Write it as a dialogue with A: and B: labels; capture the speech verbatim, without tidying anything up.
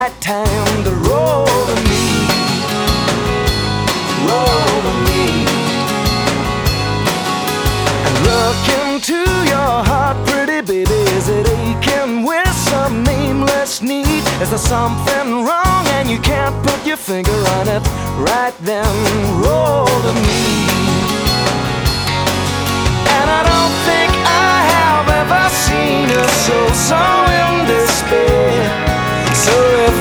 A: Time to roll to me, roll to me, and look into your heart, pretty baby. Is it aching with some nameless need? Is there something wrong and you can't put your finger on it? Right then, roll to me.